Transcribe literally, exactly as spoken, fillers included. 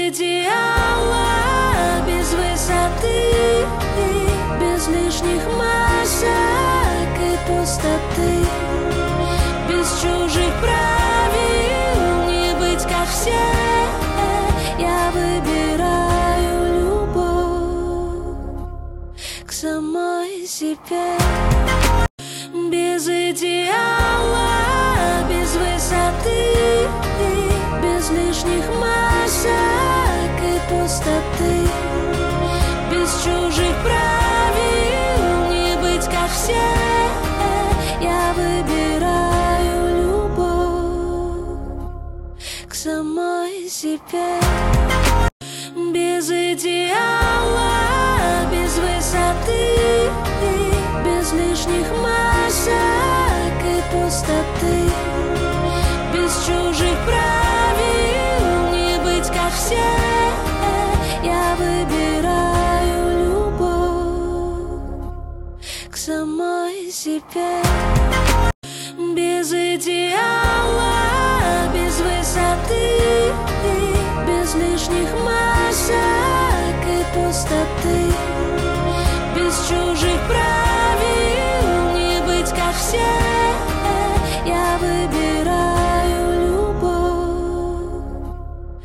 идеала, без высоты, без лишних масок и пустоты, без чужих правил, не быть как все. Я выбираю любовь к самой себе. Без идеала, без высоты, без лишних масок и пустоты, без чужих правил, не быть как все. Я выбираю любовь к самой себе. Без идеала, без высоты, без лишних масок и пустоты, без чужих правил, не быть как все. Я выбираю любовь к самой себе.